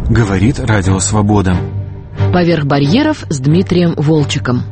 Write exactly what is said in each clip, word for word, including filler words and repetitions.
говорит Радио Свобода. «Поверх барьеров» с Дмитрием Волчеком.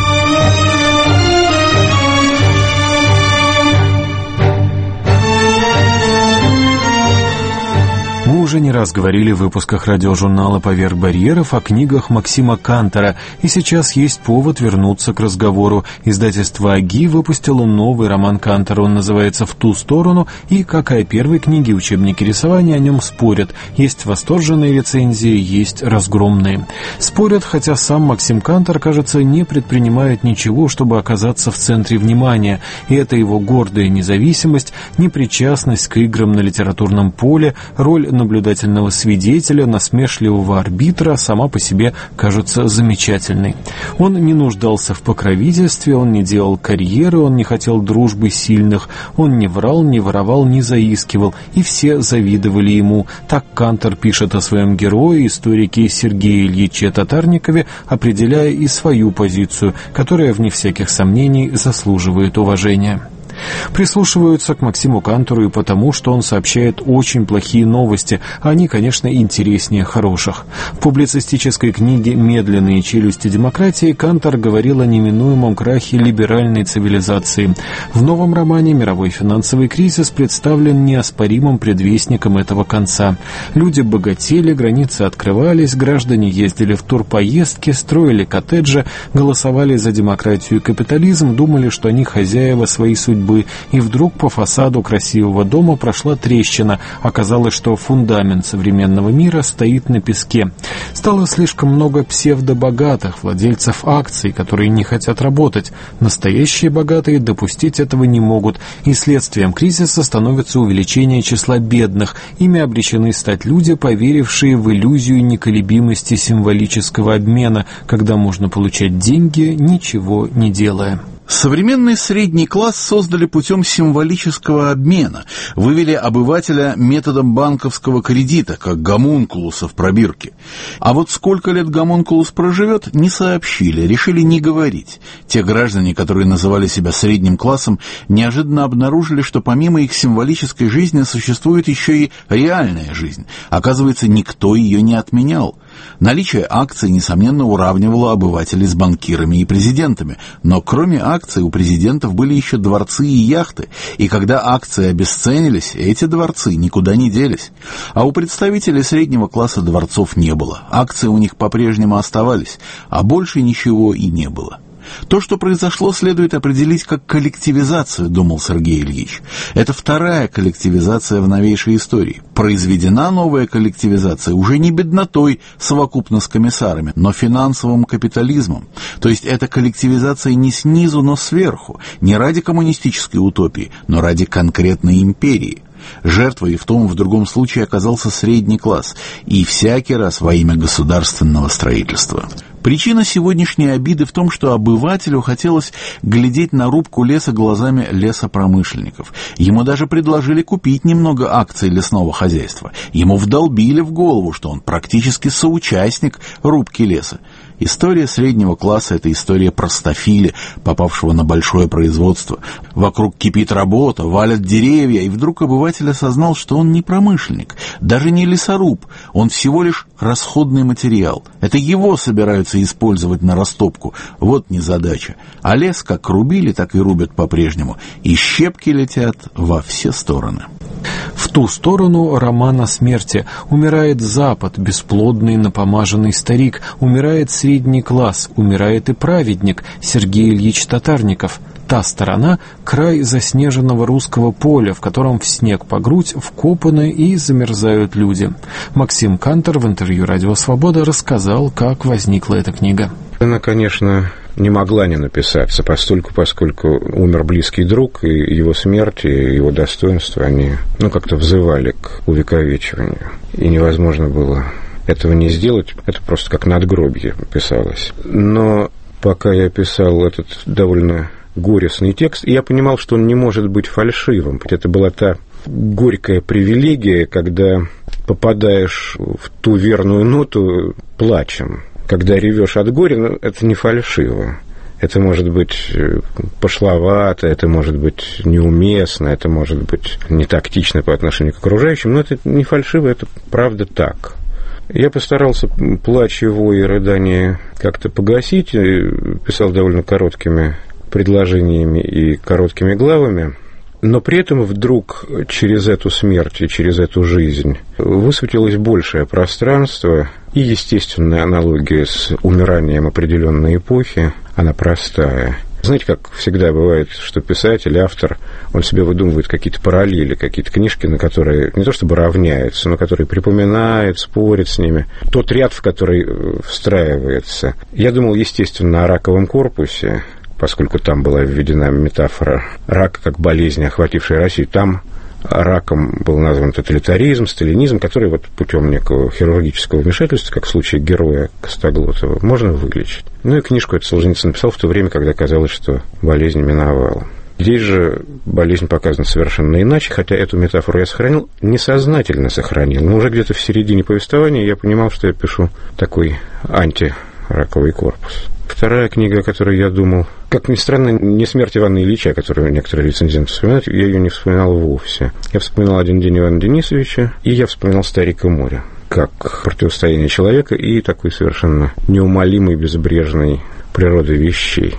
Мы уже не раз говорили в выпусках радиожурнала «Поверх барьеров» о книгах Максима Кантора, и сейчас есть повод вернуться к разговору. Издательство АГИ выпустило новый роман Кантора, он называется «В ту сторону», и, как и о первой книге, учебники рисования о нем спорят. Есть восторженные рецензии, есть разгромные. Спорят, хотя сам Максим Кантор, кажется, не предпринимает ничего, чтобы оказаться в центре внимания, и это его гордая независимость, непричастность к играм на литературном поле, роль наблюдательного свидетеля, насмешливого арбитра сама по себе кажется замечательной. Он не нуждался в покровительстве, он не делал карьеры, он не хотел дружбы сильных, он не врал, не воровал, не заискивал, и все завидовали ему. Так Кантор пишет о своем герое, историке Сергее Ильиче Татарникове, определяя и свою позицию, которая, вне всяких сомнений, заслуживает уважения. Прислушиваются к Максиму Кантору и потому, что он сообщает очень плохие новости, а они, конечно, интереснее хороших. В публицистической книге «Медленные челюсти демократии» Кантор говорил о неминуемом крахе либеральной цивилизации. В новом романе «Мировой финансовый кризис» представлен неоспоримым предвестником этого конца. Люди богатели, границы открывались, граждане ездили в турпоездки, строили коттеджи, голосовали за демократию и капитализм, думали, что они хозяева своей судьбы. И вдруг по фасаду красивого дома прошла трещина. Оказалось, что фундамент современного мира стоит на песке. Стало слишком много псевдобогатых, владельцев акций, которые не хотят работать. Настоящие богатые допустить этого не могут. И следствием кризиса становится увеличение числа бедных. Ими обречены стать люди, поверившие в иллюзию неколебимости символического обмена, когда можно получать деньги, ничего не делая. Современный средний класс создали путем символического обмена, вывели обывателя методом банковского кредита, как гомункулуса в пробирке. А вот сколько лет гомункулус проживет, не сообщили, решили не говорить. Те граждане, которые называли себя средним классом, неожиданно обнаружили, что помимо их символической жизни существует еще и реальная жизнь. Оказывается, никто ее не отменял. Наличие акций, несомненно, уравнивало обывателей с банкирами и президентами, но кроме акций у президентов были еще дворцы и яхты, и когда акции обесценились, эти дворцы никуда не делись. А у представителей среднего класса дворцов не было, акции у них по-прежнему оставались, а больше ничего и не было. То, что произошло, следует определить как коллективизацию, думал Сергей Ильич. Это вторая коллективизация в новейшей истории. Произведена новая коллективизация уже не беднотой совокупно с комиссарами, но финансовым капитализмом. То есть это коллективизация не снизу, но сверху, не ради коммунистической утопии, но ради конкретной империи. Жертвой в том и в другом случае оказался средний класс, и всякий раз во имя государственного строительства. Причина сегодняшней обиды в том, что обывателю хотелось глядеть на рубку леса глазами лесопромышленников. Ему даже предложили купить немного акций лесного хозяйства. Ему вдолбили в голову, что он практически соучастник рубки леса. История среднего класса – это история простофиля, попавшего на большое производство. Вокруг кипит работа, валят деревья, и вдруг обыватель осознал, что он не промышленник, даже не лесоруб, он всего лишь расходный материал. Это его собираются использовать на растопку, вот незадача. А лес как рубили, так и рубят по-прежнему, и щепки летят во все стороны. В ту сторону роман о смерти. Умирает Запад, бесплодный напомаженный старик, умирает средний класс, умирает и праведник Сергей Ильич Татарников. Та сторона — край заснеженного русского поля, в котором в снег по грудь вкопаны и замерзают люди. Максим Кантор в интервью «Радио Свобода» рассказал, как возникла эта книга. Она, конечно, не могла не написаться, постольку, поскольку умер близкий друг, и его смерть, и его достоинство, они, ну, как-то взывали к увековечиванию. И невозможно было этого не сделать, это просто как надгробье писалось. Но пока я писал этот довольно горестный текст, я понимал, что он не может быть фальшивым. Это была та горькая привилегия, когда попадаешь в ту верную ноту плачем. Когда ревешь от горя, ну, это не фальшиво. Это может быть пошловато, это может быть неуместно, это может быть не тактично по отношению к окружающим, но это не фальшиво, это правда так. Я постарался плач его и рыдание как-то погасить, писал довольно короткими предложениями и короткими главами, но при этом вдруг через эту смерть и через эту жизнь высветилось большее пространство и естественная аналогия с умиранием определенной эпохи, она простая. Знаете, как всегда бывает, что писатель, автор, он себе выдумывает какие-то параллели, какие-то книжки, на которые не то чтобы равняются, но которые припоминает, спорит с ними. Тот ряд, в который встраивается. Я думал, естественно, о раковом корпусе, поскольку там была введена метафора рака как болезни, охватившей Россию. Там раком был назван тоталитаризм, сталинизм, который вот путем некого хирургического вмешательства, как в случае героя Костоглотова, можно вылечить. Ну и книжку эту Солженицын написал в то время, когда казалось, что болезнь миновала. Здесь же болезнь показана совершенно иначе, хотя эту метафору я сохранил, несознательно сохранил. Но уже где-то в середине повествования я понимал, что я пишу такой антираковый корпус. Вторая книга, о которой я думал, как ни странно, не «Смерть Ивана Ильича», которую некоторые рецензенты вспоминают, я ее не вспоминал вовсе. Я вспоминал «Один день Ивана Денисовича», и я вспоминал «Старик и море», как противостояние человека и такой совершенно неумолимой, безбрежной природы вещей.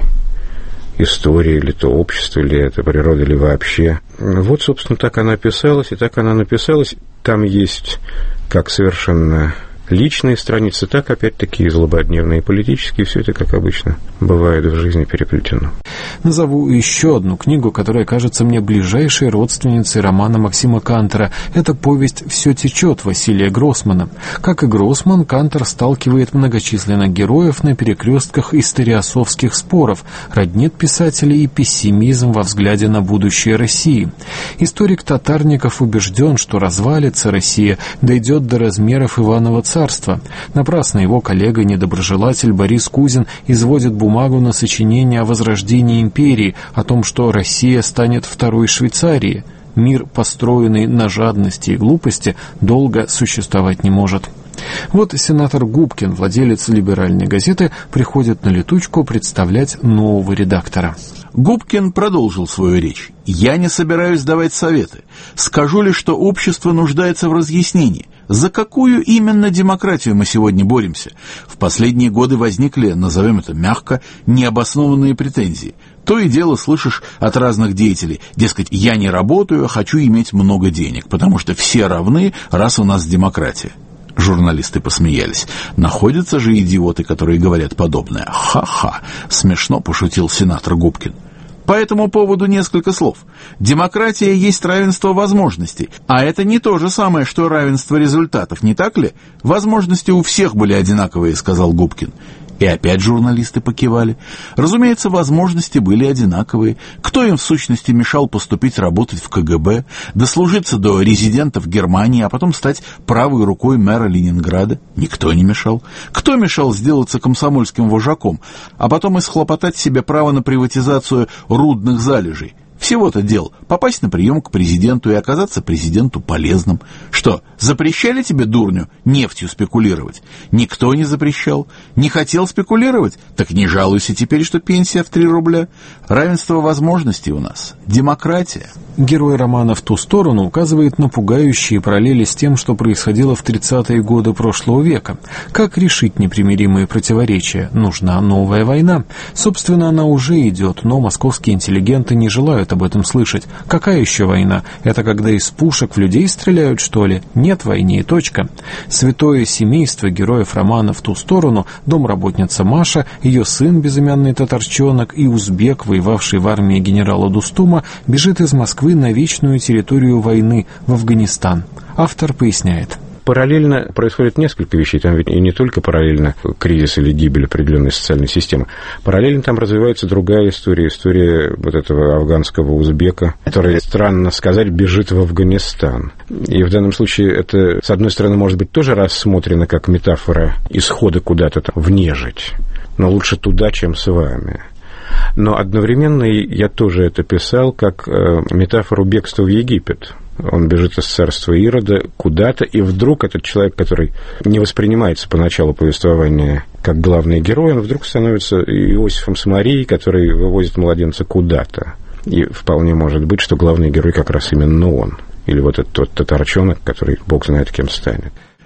История ли то общество, или это природа, или вообще. Вот, собственно, так она писалась, и так она написалась. Там есть как совершенно личные страницы, так, опять-таки, и злободневные, и политические, все это, как обычно, бывает в жизни переплетено. Назову еще одну книгу, которая кажется мне ближайшей родственницей романа Максима Кантера. Это повесть «Все течет» Василия Гроссмана. Как и Гроссман, Кантер сталкивает многочисленных героев на перекрестках историософских споров, роднит писателей и пессимизм во взгляде на будущее России. Историк Татарников убежден, что развалится Россия, дойдет до размеров Иванова царства. Напрасно его коллега-недоброжелатель Борис Кузин изводит бумагу на сочинение о возрождении империи, о том, что Россия станет второй Швейцарией. Мир, построенный на жадности и глупости, долго существовать не может. Вот сенатор Губкин, владелец либеральной газеты, приходит на летучку представлять нового редактора. Губкин продолжил свою речь. «Я не собираюсь давать советы. Скажу лишь, что общество нуждается в разъяснении. За какую именно демократию мы сегодня боремся? В последние годы возникли, назовем это мягко, необоснованные претензии. То и дело слышишь от разных деятелей. Дескать, я не работаю, а хочу иметь много денег, потому что все равны, раз у нас демократия». Журналисты посмеялись. Находятся же идиоты, которые говорят подобное. Ха-ха, смешно пошутил сенатор Губкин. По этому поводу несколько слов. Демократия есть равенство возможностей, а это не то же самое, что равенство результатов, не так ли? Возможности у всех были одинаковые, сказал Губкин. И опять журналисты покивали. Разумеется, возможности были одинаковые. Кто им в сущности мешал поступить работать в ка гэ бэ, дослужиться до резидента в Германии, а потом стать правой рукой мэра Ленинграда? Никто не мешал. Кто мешал сделаться комсомольским вожаком, а потом исхлопотать себе право на приватизацию рудных залежей? Всего-то дел — попасть на прием к президенту и оказаться президенту полезным. Что, запрещали тебе, дурню, нефтью спекулировать? Никто не запрещал. Не хотел спекулировать? Так не жалуйся теперь, что пенсия в три рубля. Равенство возможностей у нас. Демократия. Герой романа «В ту сторону» указывает на пугающие параллели с тем, что происходило в тридцатые годы прошлого века. Как решить непримиримые противоречия? Нужна новая война. Собственно, она уже идет, но московские интеллигенты не желают об этом слышать. Какая еще война? Это когда из пушек в людей стреляют, что ли? Нет войны и точка. Святое семейство героев романа «В ту сторону», домработница Маша, ее сын, безымянный татарчонок, и узбек, воевавший в армии генерала Дустума, бежит из Москвы на вечную территорию войны, в Афганистан. Автор поясняет. Параллельно происходит несколько вещей. Там ведь и не только параллельно кризис или гибель определенной социальной системы. Параллельно там развивается другая история. История вот этого афганского узбека, который, странно сказать, бежит в Афганистан. И в данном случае это, с одной стороны, может быть тоже рассмотрено как метафора исхода куда-то там в нежить. Но лучше туда, чем с вами. Но одновременно я тоже это писал как э, метафору бегства в Египет. Он бежит из царства Ирода куда-то, и вдруг этот человек, который не воспринимается поначалу повествования как главный герой, он вдруг становится Иосифом с Марией, который вывозит младенца куда-то. И вполне может быть, что главный герой как раз именно он. Или вот этот тот татарчонок, который бог знает кем станет.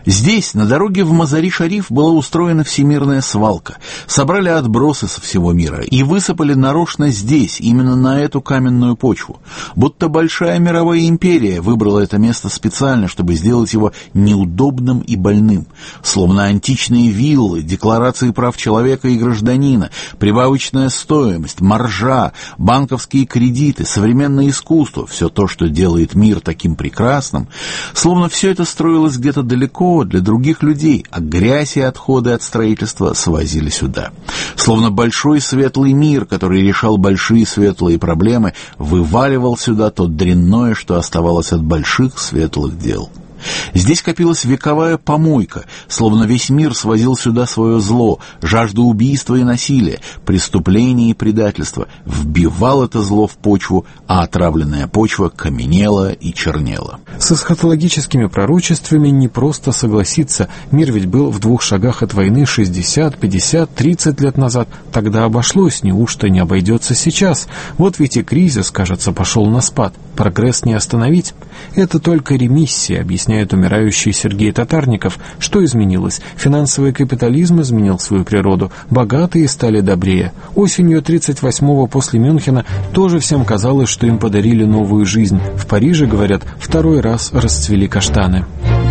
Здесь, на дороге в Мазари-Шариф, была устроена всемирная свалка. Собрали отбросы со всего мира и высыпали нарочно здесь, именно на эту каменную почву. Будто большая мировая империя выбрала это место специально, чтобы сделать его неудобным и больным. Словно античные виллы, декларации прав человека и гражданина, прибавочная стоимость, маржа, банковские кредиты, современное искусство, все то, что делает мир таким прекрасным, словно все это строилось где-то далеко, для других людей, а грязь и отходы от строительства свозили сюда. Словно большой светлый мир, который решал большие светлые проблемы, вываливал сюда то дрянное, что оставалось от больших светлых дел. Здесь копилась вековая помойка, словно весь мир свозил сюда свое зло, жажду убийства и насилия, преступления и предательства, вбивал это зло в почву, а отравленная почва каменела и чернела. С эсхатологическими пророчествами не просто согласиться. Мир ведь был в двух шагах от войны шестьдесят, пятьдесят, тридцать лет назад. Тогда обошлось, неужто не обойдется сейчас? Вот ведь и кризис, кажется, пошел на спад. Прогресс не остановить. Это только ремиссия, объясняет умирающий Сергей Татарников. Что изменилось? Финансовый капитализм изменил свою природу. Богатые стали добрее. Осенью тридцать восьмого после Мюнхена тоже всем казалось, что им подарили новую жизнь. В Париже, говорят, второй раз расцвели каштаны.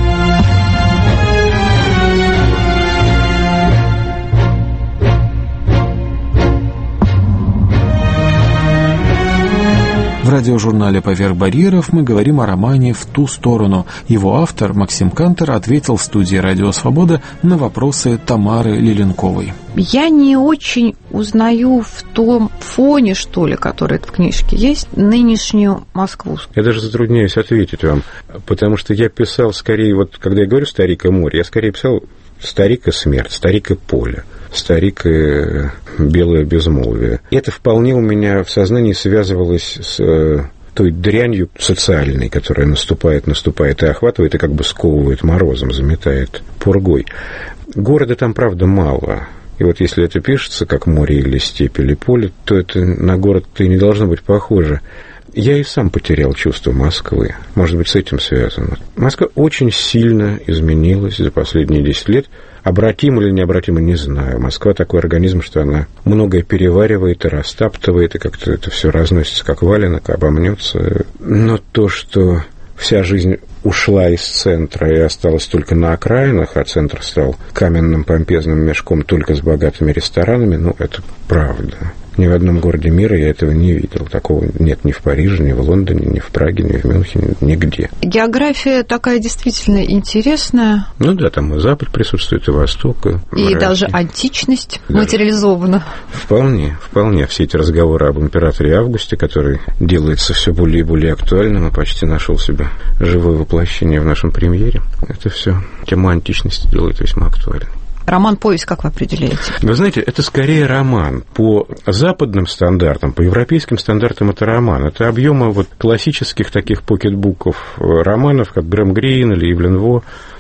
В радиожурнале «Поверх барьеров» мы говорим о романе «В ту сторону». Его автор Максим Кантер ответил в студии «Радио Свобода» на вопросы Тамары Леленковой. Я не очень узнаю в том фоне, что ли, который в книжке есть, нынешнюю Москву. Я даже затрудняюсь ответить вам, потому что я писал скорее, вот когда я говорю «Старик и море», я скорее писал «Старик и смерть», «Старик и поле», «Старик и белое безмолвие». Это вполне у меня в сознании связывалось с э, той дрянью социальной, которая наступает, наступает и охватывает, и как бы сковывает морозом, заметает пургой. Города там, правда, мало. И вот если это пишется как море или степь или поле, то это на город-то и не должно быть похоже. Я и сам потерял чувство Москвы. Может быть, с этим связано. Москва очень сильно изменилась за последние десять лет. Обратимо или необратимо, не знаю. Москва такой организм, что она многое переваривает и растаптывает, и как-то это все разносится, как валенок, обомнется. Но то, что вся жизнь ушла из центра и осталась только на окраинах, а центр стал каменным помпезным мешком только с богатыми ресторанами, ну, это правда. Ни в одном городе мира я этого не видел. Такого нет ни в Париже, ни в Лондоне, ни в Праге, ни в Мюнхене, нигде. География такая действительно интересная. Ну да, там и Запад присутствует, и Восток. И, и Россия. Даже античность да. материализована. Вполне, вполне. Все эти разговоры об императоре Августе, который делается все более и более актуальным, и почти нашел себе живое воплощение в нашем премьере, это все тема античности делает весьма актуальной. Роман-повесть как вы определяете? Вы знаете, это скорее роман. По западным стандартам, по европейским стандартам это роман. Это объемы вот классических таких покетбуков романов, как Грэм Грин или Ивлин Во.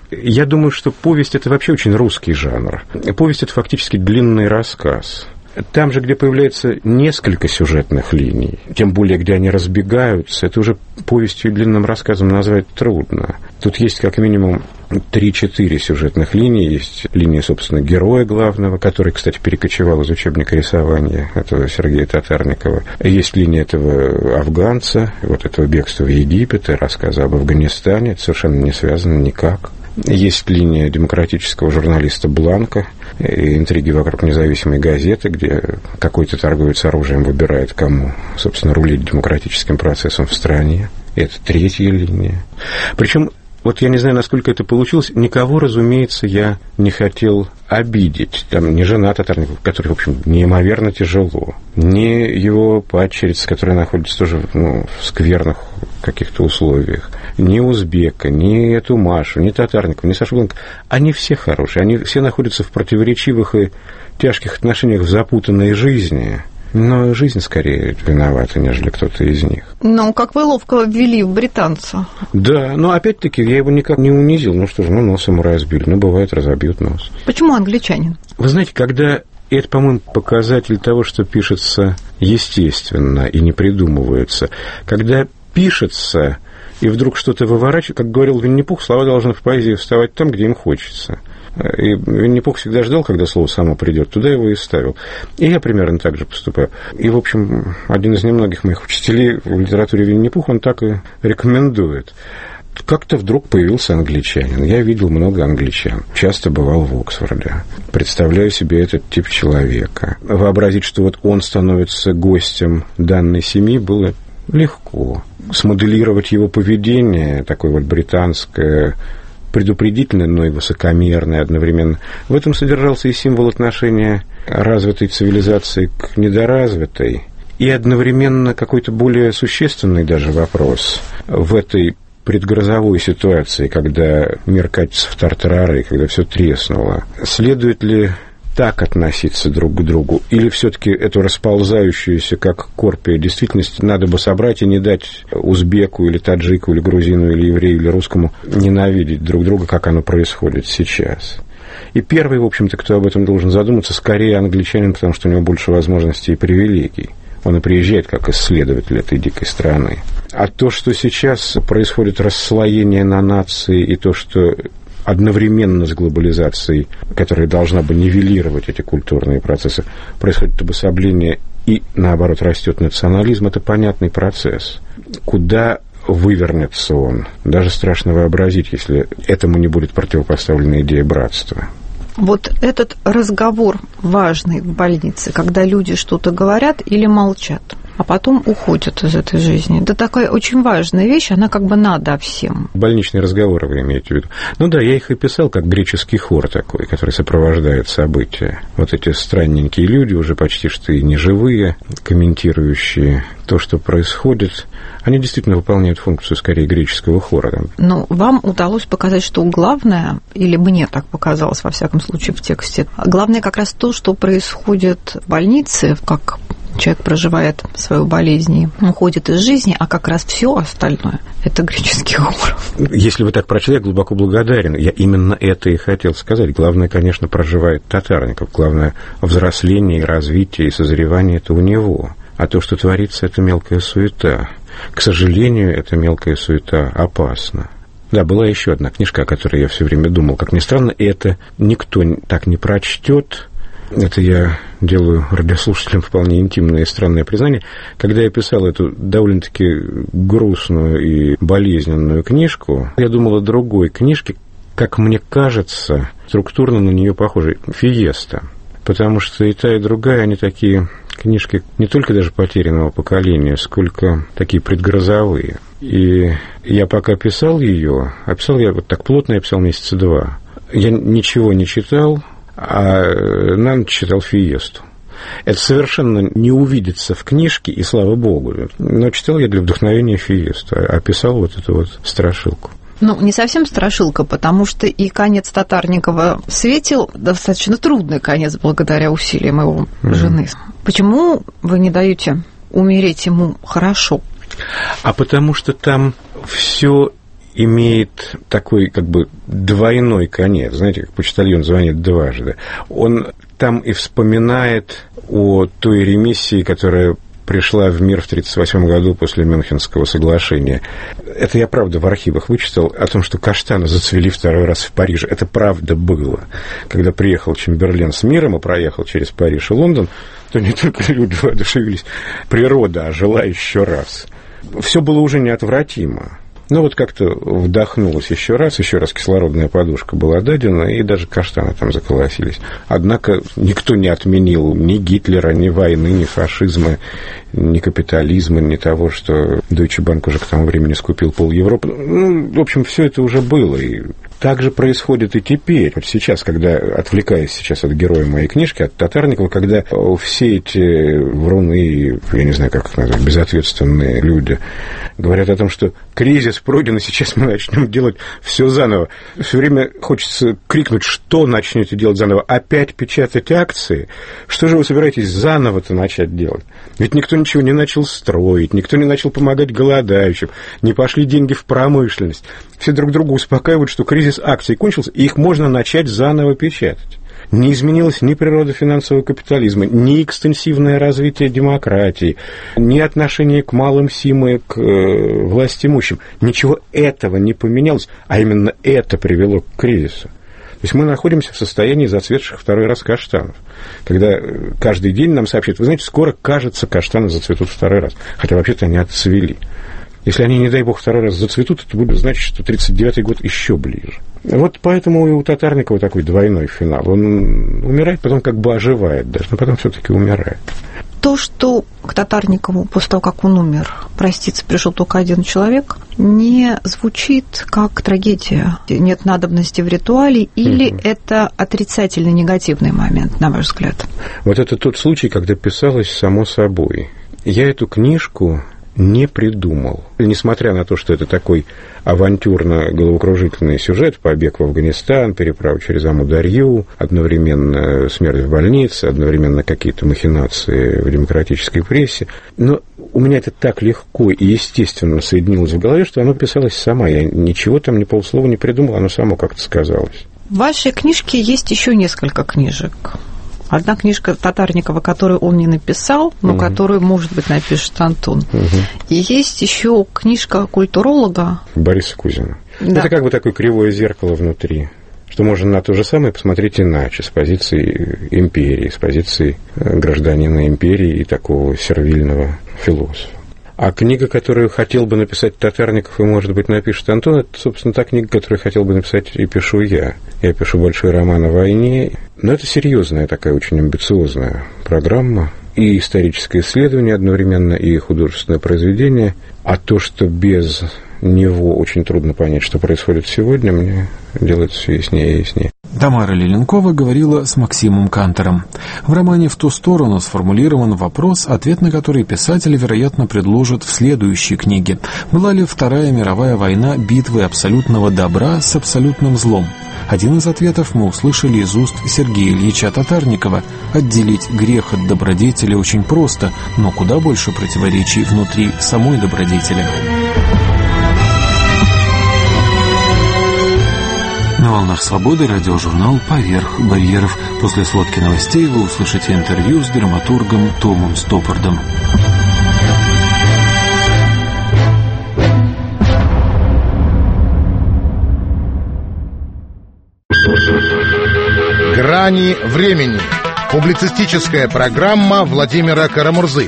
Я думаю, что повесть – это вообще очень русский жанр. Повесть – это фактически длинный рассказ. Там же, где появляется несколько сюжетных линий, тем более, где они разбегаются, это уже повестью и длинным рассказом назвать трудно. Тут есть как минимум три-четыре сюжетных линии. Есть линия, собственно, героя главного, который, кстати, перекочевал из учебника рисования этого Сергея Татарникова. Есть линия этого афганца, вот этого бегства в Египет, и рассказа об Афганистане. Это совершенно не связано никак. Есть линия демократического журналиста Бланка, и интриги вокруг независимой газеты, где какой-то торговец оружием выбирает, кому, собственно, рулить демократическим процессом в стране. И это третья линия. Причем, вот я не знаю, насколько это получилось, никого, разумеется, я не хотел обидеть. Там не жена Татарникова, которой, в общем, неимоверно тяжело, не его падчерица, которая находится тоже ну, в скверных каких-то условиях, ни узбека, ни эту Машу, ни Татарникова, ни Сашу Бланка. Они все хорошие, они все находятся в противоречивых и тяжких отношениях в запутанной жизни. Но жизнь скорее виновата, нежели кто-то из них. Ну, как вы ловко ввели британца. Да, но опять-таки я его никак не унизил. Ну что же, ну нос ему разбили. Ну, бывает, разобьют нос. Почему англичанин? Вы знаете, когда... Это, по-моему, показатель того, что пишется естественно и не придумывается. Когда пишется и вдруг что-то выворачивает. Как говорил Винни-Пух, слова должны в поэзии вставать там, где им хочется. И Винни-Пух всегда ждал, когда слово само придет, туда его и ставил. И я примерно так же поступаю. И, в общем, один из немногих моих учителей в литературе Винни-Пух, он так и рекомендует. Как-то вдруг появился англичанин. Я видел много англичан. Часто бывал в Оксфорде. Представляю себе этот тип человека. Вообразить, что вот он становится гостем данной семьи, было легко. Смоделировать его поведение, такое вот британское, предупредительное, но и высокомерное одновременно. В этом содержался и символ отношения развитой цивилизации к недоразвитой, и одновременно какой-то более существенный даже вопрос в этой предгрозовой ситуации, когда мир катится в тартарары, когда все треснуло. Следует ли так относиться друг к другу, или все-таки эту расползающуюся, как корпия, действительность надо бы собрать и не дать узбеку или таджику, или грузину, или еврею, или русскому ненавидеть друг друга, как оно происходит сейчас? И первый, в общем-то, кто об этом должен задуматься, скорее англичанин, потому что у него больше возможностей и привилегий. Он и приезжает как исследователь этой дикой страны. А то, что сейчас происходит расслоение на нации, и то, что одновременно с глобализацией, которая должна бы нивелировать эти культурные процессы, происходит обособление и, наоборот, растет национализм, это понятный процесс. Куда вывернется он? Даже страшно вообразить, если этому не будет противопоставлена идея братства. Вот этот разговор важный в больнице, когда люди что-то говорят или молчат, а потом уходят из этой жизни. Это такая очень важная вещь, она как бы надо всем. Больничные разговоры вы имеете в виду? Ну да, я их и писал как греческий хор такой, который сопровождает события. Вот эти странненькие люди, уже почти что и неживые, комментирующие то, что происходит, они действительно выполняют функцию скорее греческого хора. Но вам удалось показать, что главное, или мне так показалось, во всяком случае, в тексте, главное как раз то, что происходит в больнице, как человек проживает свою болезнь, уходит из жизни, а как раз все остальное – это греческий хор. Если вы так прочли, я глубоко благодарен. Я именно это и хотел сказать. Главное, конечно, проживает Татарников. Главное – взросление, развитие и созревание – это у него. А то, что творится, это мелкая суета. К сожалению, эта мелкая суета опасна. Да, была еще одна книжка, о которой я все время думал. Как ни странно, это никто так не прочтет. Это я делаю радиослушателям вполне интимное и странное признание. Когда я писал эту довольно-таки грустную и болезненную книжку, я думал о другой книжке, как мне кажется, структурно на нее похожей, «Фиеста». Потому что и та, и другая, они такие книжки не только даже потерянного поколения, сколько такие предгрозовые. И я пока писал ее, а писал я вот так плотно, я писал месяца два. Я ничего не читал, а на ночь читал «Фиесту». Это совершенно не увидится в книжке, и слава богу. Но читал я для вдохновения «Фиесту», а писал вот эту вот страшилку. Ну, не совсем страшилка, потому что и конец Татарникова светил достаточно трудный конец благодаря усилиям его mm-hmm. жены. Почему вы не даете умереть ему хорошо? А потому что там все имеет такой как бы двойной конец. Знаете, как почтальон звонит дважды. Он там и вспоминает о той ремиссии, которая пришла в мир в тридцать восьмом году после Мюнхенского соглашения. Это я, правда, в архивах вычитал о том, что каштаны зацвели второй раз в Париже. Это правда было. Когда приехал Чемберлен с миром и проехал через Париж и Лондон, то не только люди воодушевились, природа ожила еще раз. Все было уже неотвратимо. Ну, вот как-то вдохнулось еще раз, еще раз кислородная подушка была дадена, и даже каштаны там заколосились. Однако никто не отменил ни Гитлера, ни войны, ни фашизма, ни капитализма, ни того, что Deutsche Bank уже к тому времени скупил пол Европы. Ну, в общем, все это уже было, и так же происходит и теперь. Вот сейчас, когда, отвлекаясь сейчас от героя моей книжки, от Татарникова, когда все эти вруны, я не знаю, как их назвать, безответственные люди, говорят о том, что кризис пройден, и сейчас мы начнем делать все заново. Все время хочется крикнуть, что начнете делать заново? Опять печатать акции? Что же вы собираетесь заново-то начать делать? Ведь никто ничего не начал строить, никто не начал помогать голодающим, не пошли деньги в промышленность. Все друг друга успокаивают, что кризис акций кончился, и их можно начать заново печатать. Не изменилась ни природа финансового капитализма, ни экстенсивное развитие демократии, ни отношение к малым силам и к э, властимущим. Ничего этого не поменялось, а именно это привело к кризису. То есть мы находимся в состоянии зацветших второй раз каштанов, когда каждый день нам сообщают: вы знаете, скоро, кажется, каштаны зацветут второй раз, хотя вообще-то они отцвели. Если они, не дай бог, второй раз зацветут, это будет значить, что тридцать девятый год еще ближе. Вот поэтому и у Татарникова такой двойной финал. Он умирает, потом как бы оживает даже, но потом все-таки умирает. То, что к Татарникову после того, как он умер, проститься пришел только один человек, не звучит как трагедия. Нет надобности в ритуале, или угу. это отрицательный, негативный момент, на ваш взгляд? Вот это тот случай, когда писалось само собой. Я эту книжку не придумал. Несмотря на то, что это такой авантюрно-головокружительный сюжет, побег в Афганистан, переправа через Амударью, одновременно смерть в больнице, одновременно какие-то махинации в демократической прессе, но у меня это так легко и естественно соединилось в голове, что оно писалось само. Я ничего там ни полслова не придумал, оно само как-то сказалось. В вашей книжке есть еще несколько книжек. Одна книжка Татарникова, которую он не написал, но угу. которую, может быть, напишет Антон. Угу. И есть еще книжка культуролога Бориса Кузина. Да. Это как бы такое кривое зеркало внутри, что можно на то же самое посмотреть иначе, с позиции империи, с позиции гражданина империи и такого сервильного философа. А книга, которую хотел бы написать Татарников и, может быть, напишет Антон, это, собственно, та книга, которую хотел бы написать и пишу я. Я пишу большой роман о войне, но это серьезная такая, очень амбициозная программа, и историческое исследование одновременно, и художественное произведение. А то, что без него очень трудно понять, что происходит сегодня, мне делается все яснее и яснее. Тамара Леленкова говорила с Максимом Кантором. В романе «В ту сторону» сформулирован вопрос, ответ на который писатель, вероятно, предложит в следующей книге. Была ли Вторая мировая война битвой абсолютного добра с абсолютным злом? Один из ответов мы услышали из уст Сергея Ильича Татарникова. Отделить грех от добродетели очень просто, но куда больше противоречий внутри самой добродетели. На волнах свободы радиожурнал «Поверх барьеров». После сводки новостей вы услышите интервью с драматургом Томом Стоппардом. «Грани времени». Публицистическая программа Владимира Карамурзы.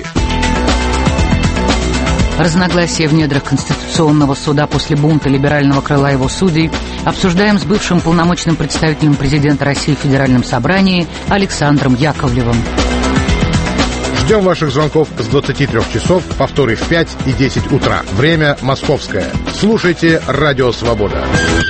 Разногласия в недрах Конституционного суда после бунта либерального крыла его судей обсуждаем с бывшим полномочным представителем президента России в Федеральном собрании Александром Яковлевым. Ждем ваших звонков с двадцати трёх часов, повторы в пять и десять утра. Время московское. Слушайте «Радио Свобода».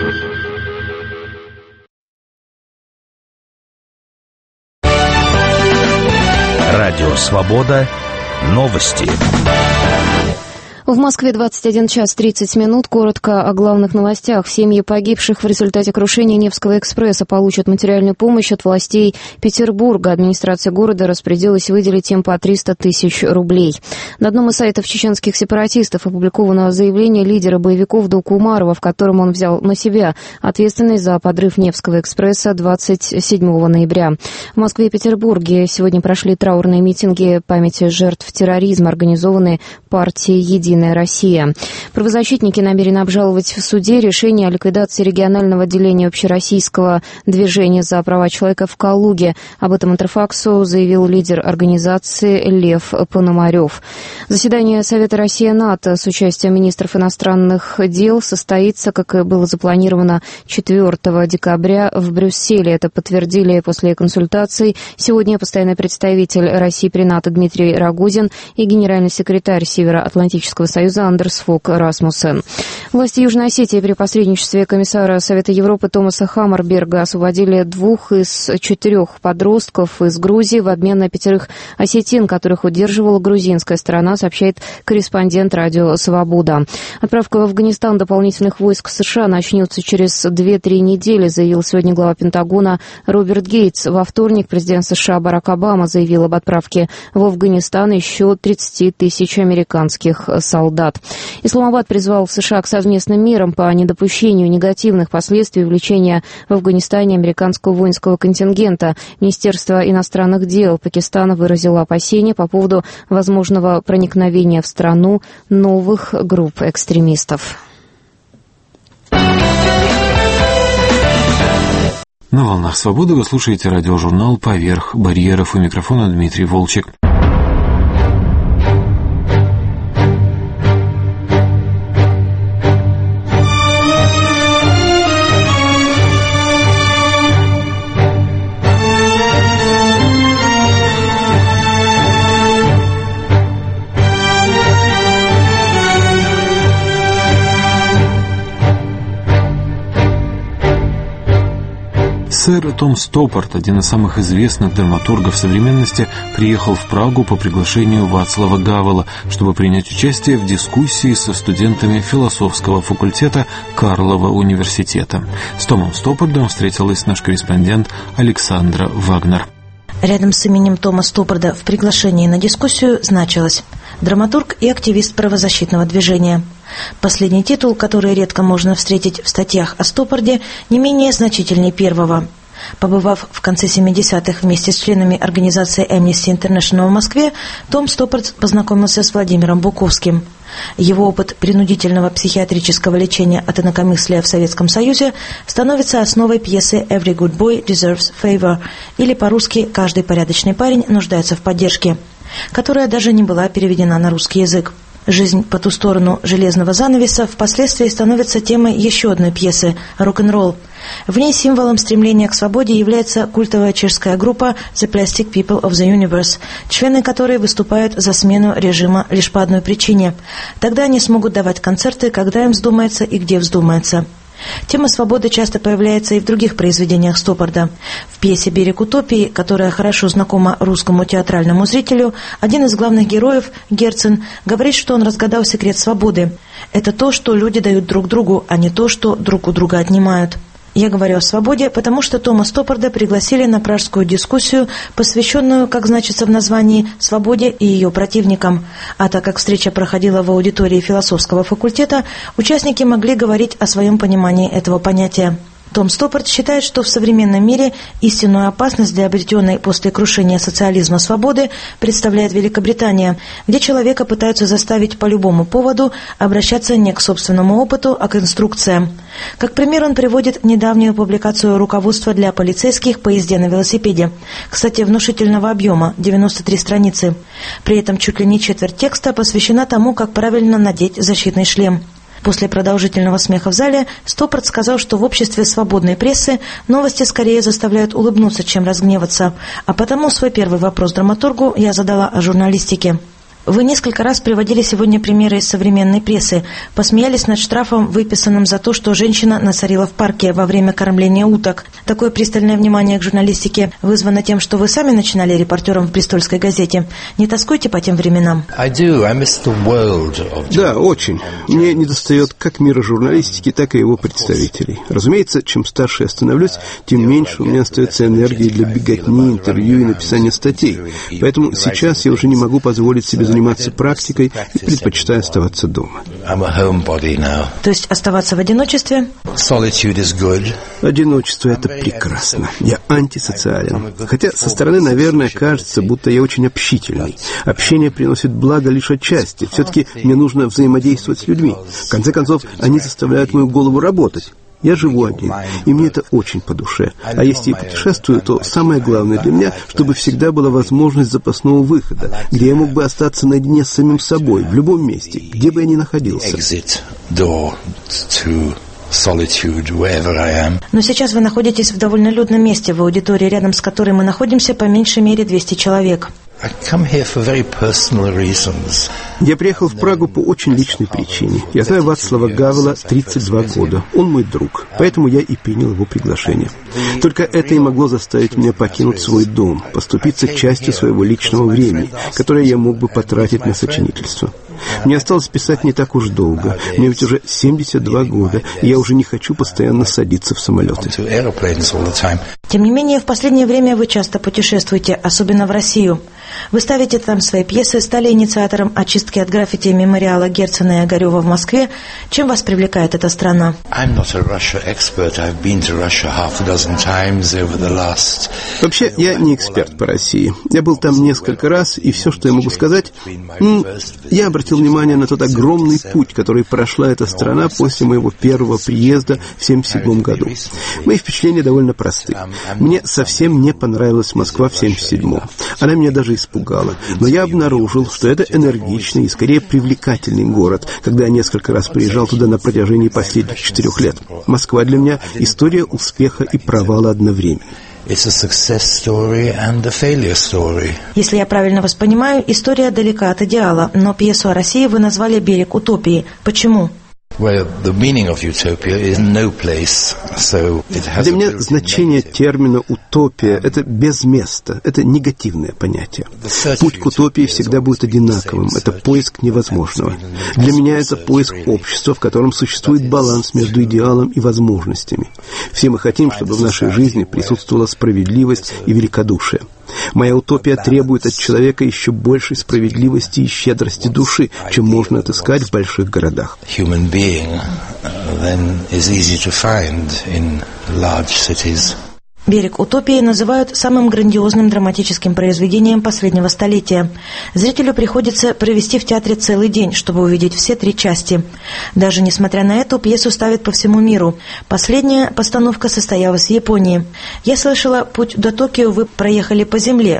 Радио Свобода. Новости. В Москве двадцать один час тридцать минут. Коротко о главных новостях. Семьи погибших в результате крушения Невского экспресса получат материальную помощь от властей Петербурга. Администрация города распорядилась выделить им по триста тысяч рублей. На одном из сайтов чеченских сепаратистов опубликовано заявление лидера боевиков Доку Умарова, в котором он взял на себя ответственность за подрыв Невского экспресса двадцать седьмого ноября. В Москве и Петербурге сегодня прошли траурные митинги памяти жертв терроризма, организованные партией «Единая Россия». Правозащитники намерены обжаловать в суде решение о ликвидации регионального отделения общероссийского движения за права человека в Калуге. Об этом Интерфаксу заявил лидер организации Лев Пономарев. Заседание Совета Россия-НАТО с участием министров иностранных дел состоится, как и было запланировано, четвёртого декабря в Брюсселе. Это подтвердили после консультаций сегодня постоянный представитель России при НАТО Дмитрий Рогозин и генеральный секретарь Североатлантического Союза Андерс Фог Расмуссен. Власти Южной Осетии при посредничестве комиссара Совета Европы Томаса Хаммерберга освободили двух из четырех подростков из Грузии в обмен на пятерых осетин, которых удерживала грузинская сторона, сообщает корреспондент радио «Свобода». Отправка в Афганистан дополнительных войск США начнется через две-три недели, заявил сегодня глава Пентагона Роберт Гейтс. Во вторник президент США Барак Обама заявил об отправке в Афганистан еще тридцати тысяч американских солдат. солдат. Исламабад призвал в США к совместным мерам по недопущению негативных последствий увеличения в Афганистане американского воинского контингента. Министерство иностранных дел Пакистана выразило опасения по поводу возможного проникновения в страну новых групп экстремистов. На волнах свободы вы слушаете радиожурнал «Поверх барьеров». У микрофона Дмитрий Волчек. Сэр Том Стоппард, один из самых известных драматургов современности, приехал в Прагу по приглашению Вацлава Гавела, чтобы принять участие в дискуссии со студентами философского факультета Карлова университета. С Томом Стоппардом встретилась наш корреспондент Александра Вагнер. Рядом с именем Тома Стоппарда в приглашении на дискуссию значилось «драматург и активист правозащитного движения». Последний титул, который редко можно встретить в статьях о Стоппарде, не менее значительней первого. Побывав в конце семидесятых вместе с членами организации Amnesty International в Москве, Том Стоппард познакомился с Владимиром Буковским. Его опыт принудительного психиатрического лечения от инакомыслия в Советском Союзе становится основой пьесы «Every good boy deserves favor», или по-русски «Каждый порядочный парень нуждается в поддержке», которая даже не была переведена на русский язык. Жизнь по ту сторону железного занавеса впоследствии становится темой еще одной пьесы «Рок-н-ролл». В ней символом стремления к свободе является культовая чешская группа The Plastic People of the Universe, члены которой выступают за смену режима лишь по одной причине. Тогда они смогут давать концерты, когда им вздумается и где вздумается. Тема свободы часто появляется и в других произведениях Стоппарда. В пьесе «Берег утопии», которая хорошо знакома русскому театральному зрителю, один из главных героев, Герцен, говорит, что он разгадал секрет свободы. Это то, что люди дают друг другу, а не то, что друг у друга отнимают. Я говорю о свободе, потому что Тома Стоппарда пригласили на пражскую дискуссию, посвященную, как значится в названии, свободе и ее противникам. А так как встреча проходила в аудитории философского факультета, участники могли говорить о своем понимании этого понятия. Том Стоппард считает, что в современном мире истинную опасность для обретенной после крушения социализма свободы представляет Великобритания, где человека пытаются заставить по любому поводу обращаться не к собственному опыту, а к инструкциям. Как пример он приводит недавнюю публикацию руководства для полицейских по езде на велосипеде. Кстати, внушительного объема, девяносто три страницы. При этом чуть ли не четверть текста посвящена тому, как правильно надеть защитный шлем. После продолжительного смеха в зале Стоппард сказал, что в обществе свободной прессы новости скорее заставляют улыбнуться, чем разгневаться. А потому свой первый вопрос драматургу я задала о журналистике. Вы несколько раз приводили сегодня примеры из современной прессы. Посмеялись над штрафом, выписанным за то, что женщина насорила в парке во время кормления уток. Такое пристальное внимание к журналистике вызвано тем, что вы сами начинали репортером в Бристольской газете. Не тоскуйте по тем временам? Да, очень. Мне недостает как мира журналистики, так и его представителей. Разумеется, чем старше я становлюсь, тем меньше у меня остается энергии для беготни, интервью и написания статей. Поэтому сейчас я уже не могу позволить себе заниматься заниматься практикой и предпочитаю оставаться дома. То есть оставаться в одиночестве? Одиночество — это прекрасно. Я антисоциален. Хотя со стороны, наверное, кажется, будто я очень общительный. Общение приносит благо лишь отчасти. Все-таки мне нужно взаимодействовать с людьми. В конце концов, они заставляют мою голову работать. Я живу один, и мне это очень по душе. А если я путешествую, то самое главное для меня, чтобы всегда была возможность запасного выхода, где я мог бы остаться наедине с самим собой, в любом месте, где бы я ни находился. Но сейчас вы находитесь в довольно людном месте, в аудитории, рядом с которой мы находимся, по меньшей мере двести человек. Я приехал в Прагу по очень личной причине. Я знаю Вацлава Гавела тридцать два года. Он мой друг, поэтому я и принял его приглашение. Только это и могло заставить меня покинуть свой дом, поступиться частью своего личного времени, которое я мог бы потратить на сочинительство. Мне осталось писать не так уж долго. Мне ведь уже семьдесят два года, и я уже не хочу постоянно садиться в самолеты. Тем не менее, в последнее время вы часто путешествуете, особенно в Россию. Вы ставите там свои пьесы, стали инициатором очистки от граффити мемориала Герцена и Огарева в Москве. Чем вас привлекает эта страна? Вообще, я не эксперт по России. Я был там несколько раз, и все, что я могу сказать, я обратил внимание на тот огромный путь, который прошла эта страна после моего первого приезда в семьдесят седьмом году. Мои впечатления довольно просты. Мне совсем не понравилась Москва в семьдесят седьмом. Она меня даже испугала. Но я обнаружил, что это энергичный и скорее привлекательный город, когда я несколько раз приезжал туда на протяжении последних четырех лет. Москва для меня история успеха и провала одновременно. Если я правильно вас понимаю, история далека от идеала, но пьесу о России вы назвали «Берег утопии». Почему? Для меня значение термина «утопия» — это без места, это негативное понятие. Путь к утопии всегда будет одинаковым, это поиск невозможного. Для меня это поиск общества, в котором существует баланс между идеалом и возможностями. Все мы хотим, чтобы в нашей жизни присутствовала справедливость и великодушие. Моя утопия требует от человека еще большей справедливости и щедрости души, чем можно отыскать в больших городах. «Берег утопии» называют самым грандиозным драматическим произведением последнего столетия. Зрителю приходится провести в театре целый день, чтобы увидеть все три части. Даже несмотря на это, пьесу ставят по всему миру. Последняя постановка состоялась в Японии. Я слышала, путь до Токио вы проехали по земле.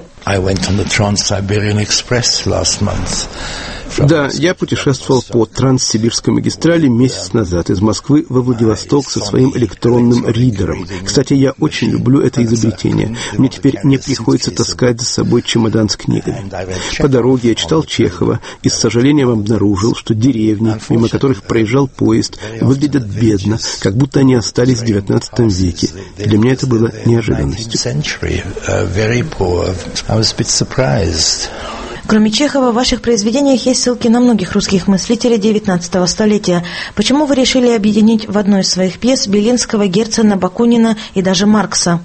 Да, я путешествовал по Транссибирской магистрали месяц назад из Москвы во Владивосток со своим электронным ридером. Кстати, я очень люблю это изобретение. Мне теперь не приходится таскать за собой чемодан с книгами. По дороге я читал Чехова и с сожалением обнаружил, что деревни, мимо которых проезжал поезд, выглядят бедно, как будто они остались в девятнадцатом веке. Для меня это было неожиданностью. Кроме Чехова, в ваших произведениях есть ссылки на многих русских мыслителей девятнадцатого столетия. Почему вы решили объединить в одной из своих пьес Белинского, Герцена, Бакунина и даже Маркса?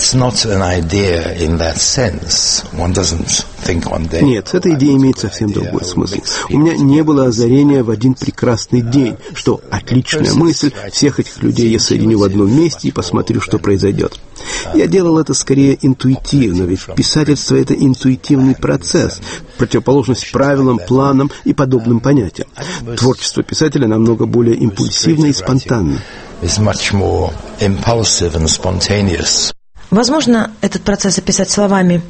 Нет, эта идея имеет совсем другой смысл. У меня не было озарения в один прекрасный день, что отличная мысль, всех этих людей я соединю в одном месте и посмотрю, что произойдет. Я делал это скорее интуитивно, ведь писательство — это интуитивный процесс, противоположность правилам, планам и подобным понятиям. Творчество писателя намного более импульсивно и спонтанно. Возможно, этот процесс описать словами?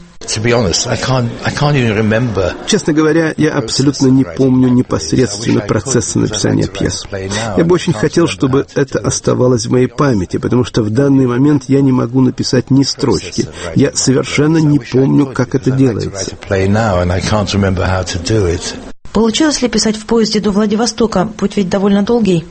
Честно говоря, я абсолютно не помню непосредственно процесса написания пьес. Я бы очень хотел, чтобы это оставалось в моей памяти, потому что в данный момент я не могу написать ни строчки. Я совершенно не помню, как это делается. Получилось ли писать в поезде до Владивостока? Путь ведь довольно долгий.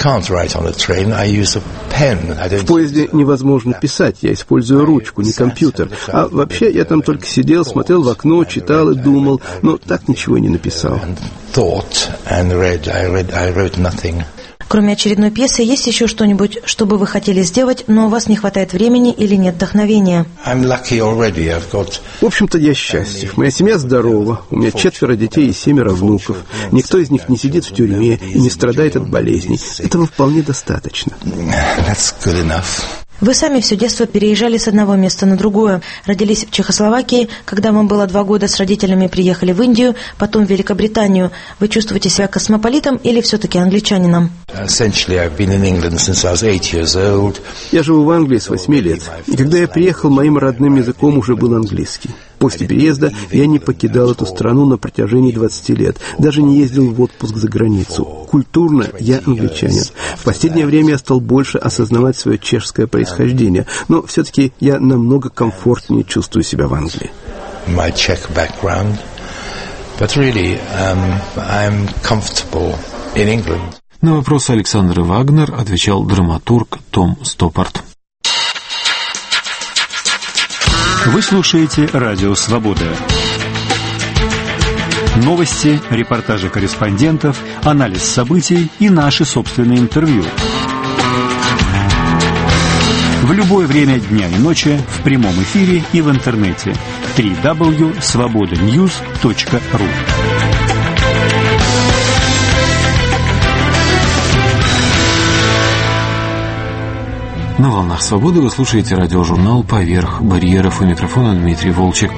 В поезде невозможно писать, я использую ручку, не компьютер. А вообще я там только сидел, смотрел в окно, читал и думал, но так ничего и не написал. Кроме очередной пьесы, есть еще что-нибудь, что бы вы хотели сделать, но у вас не хватает времени или нет вдохновения? В общем-то, я счастлив. Моя семья здорова, у меня четверо детей и семеро внуков. Никто из них не сидит в тюрьме и не страдает от болезней. Этого вполне достаточно. Вы сами все детство переезжали с одного места на другое. Родились в Чехословакии, когда вам было два года, с родителями приехали в Индию, потом в Великобританию. Вы чувствуете себя космополитом или все-таки англичанином? Я живу в Англии с восьми лет. И когда я приехал, моим родным языком уже был английский. После переезда я не покидал эту страну на протяжении двадцати лет, даже не ездил в отпуск за границу. Культурно я англичанин. В последнее время я стал больше осознавать свое чешское происхождение, но все-таки я намного комфортнее чувствую себя в Англии. На вопрос Александры Вагнер отвечал драматург Том Стоппард. Вы слушаете «Радио Свобода». Новости, репортажи корреспондентов, анализ событий и наши собственные интервью. В любое время дня и ночи, в прямом эфире и в интернете. дабл ю дабл ю дабл ю точка свобода ньюс точка ру. На волнах свободы вы слушаете радиожурнал «Поверх барьеров». У микрофона Дмитрий Волчек.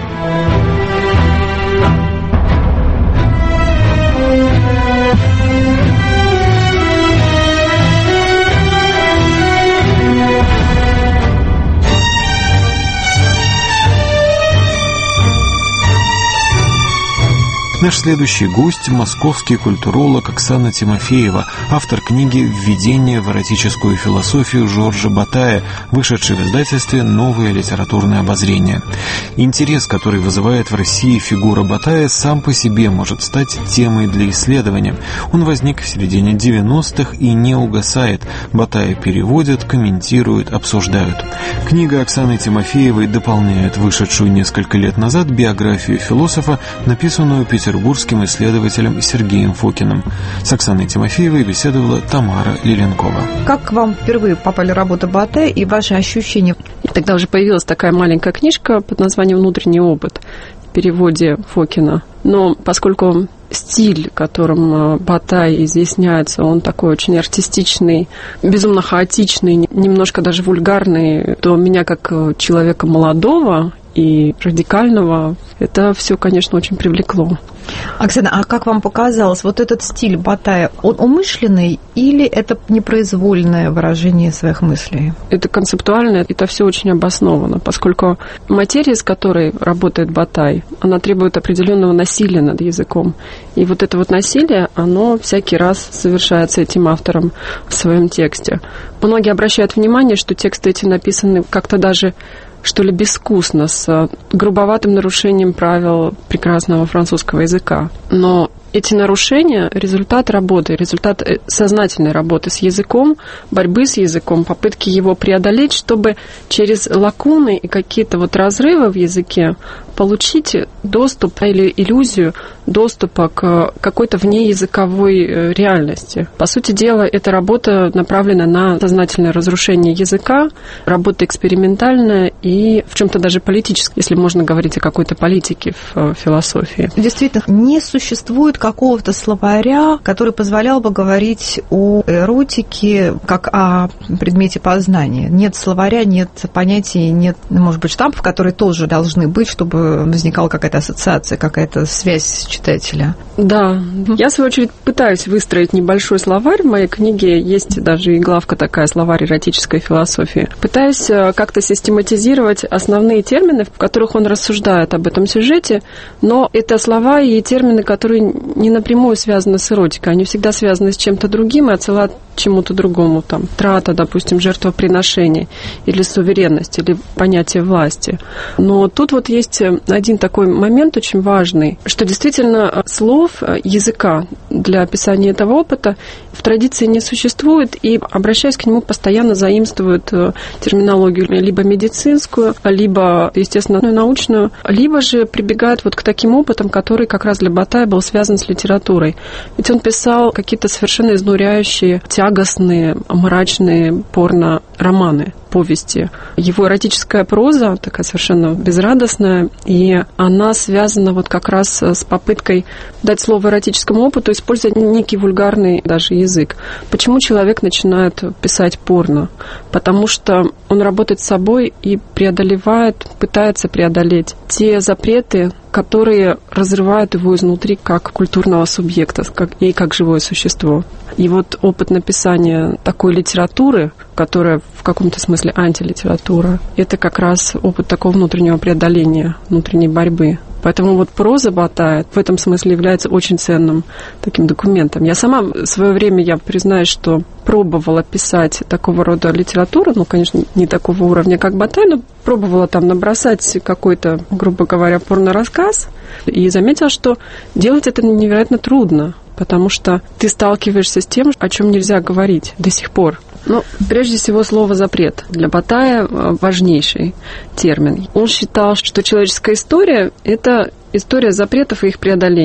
Наш следующий гость – московский культуролог Оксана Тимофеева, автор книги «Введение в эротическую философию» Жоржа Батая, вышедшей в издательстве «Новое литературное обозрение». Интерес, который вызывает в России фигура Батая, сам по себе может стать темой для исследования. Он возник в середине девяностых и не угасает. Батая переводят, комментируют, обсуждают. Книга Оксаны Тимофеевой дополняет вышедшую несколько лет назад биографию философа, написанную Петербургом петербургским исследователем Сергеем Фокиным. С Оксаной Тимофеевой беседовала Тамара Лиленкова. Как к вам впервые попали работы Батая и ваши ощущения? И тогда уже появилась такая маленькая книжка под названием «Внутренний опыт» в переводе Фокина. Но поскольку стиль, которым Батай изъясняется, он такой очень артистичный, безумно хаотичный, немножко даже вульгарный, то меня как человека молодого и радикального это все, конечно, очень привлекло. Оксана, а как вам показалось, вот этот стиль Батая, он умышленный или это непроизвольное выражение своих мыслей? Это концептуально, это все очень обосновано, поскольку материя, с которой работает Батай, она требует определенного насилия над языком. И вот это вот насилие, оно всякий раз совершается этим автором в своем тексте. Многие обращают внимание, что тексты эти написаны как-то даже что ли, безвкусно, с грубоватым нарушением правил прекрасного французского языка. Но эти нарушения – результат работы, результат сознательной работы с языком, борьбы с языком, попытки его преодолеть, чтобы через лакуны и какие-то вот разрывы в языке получить доступ или иллюзию доступа к какой-то внеязыковой реальности. По сути дела, эта работа направлена на сознательное разрушение языка, работа экспериментальная и в чем-то даже политическая, если можно говорить о какой-то политике в философии. Действительно, не существует какого-то словаря, который позволял бы говорить о эротике как о предмете познания. Нет словаря, нет понятий, нет, может быть, штампов, которые тоже должны быть, чтобы возникала какая-то ассоциация, какая-то связь читателя. Да, я, в свою очередь, пытаюсь выстроить небольшой словарь. В моей книге есть даже и главка такая, словарь эротической философии. Пытаюсь как-то систематизировать основные термины, в которых он рассуждает об этом сюжете, но это слова и термины, которые не напрямую связаны с эротикой, они всегда связаны с чем-то другим и отсылают к чему-то другому, там, трата, допустим, жертвоприношение, или суверенность, или понятие власти. Но тут вот есть один такой момент очень важный, что действительно слов, языка для описания этого опыта в традиции не существует, и, обращаясь к нему, постоянно заимствуют терминологию либо медицинскую, либо, естественно, научную, либо же прибегают вот к таким опытам, который как раз для Батая был связан с литературой. Ведь он писал какие-то совершенно изнуряющие, тягостные, мрачные порно-романы, повести. Его эротическая проза такая совершенно безрадостная, и она связана вот как раз с попыткой дать слово эротическому опыту, используя некий вульгарный даже язык. Почему человек начинает писать порно? Потому что он работает с собой и преодолевает, пытается преодолеть те запреты, которые разрывают его изнутри как культурного субъекта как, и как живое существо. И вот опыт написания такой литературы, которая в каком-то смысле антилитература, это как раз опыт такого внутреннего преодоления, внутренней борьбы. Поэтому вот проза Батая в этом смысле является очень ценным таким документом. Я сама в свое время, я признаюсь, что пробовала писать такого рода литературу, ну, конечно, не такого уровня, как Батай, но пробовала там набросать какой-то, грубо говоря, порно-рассказ, и заметила, что делать это невероятно трудно, потому что ты сталкиваешься с тем, о чем нельзя говорить до сих пор. Ну, прежде всего, слово «запрет» для Батая важнейший термин. Он считал, что человеческая история – это история запретов и их преодолений.